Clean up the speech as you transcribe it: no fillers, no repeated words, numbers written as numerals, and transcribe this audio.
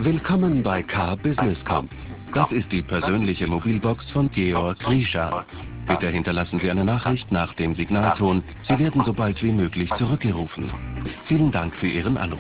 Willkommen bei Car Business Comp. Das ist die persönliche Mobilbox von Georg Riescher. Bitte hinterlassen Sie eine Nachricht nach dem Signalton. Sie werden so bald wie möglich zurückgerufen. Vielen Dank für Ihren Anruf.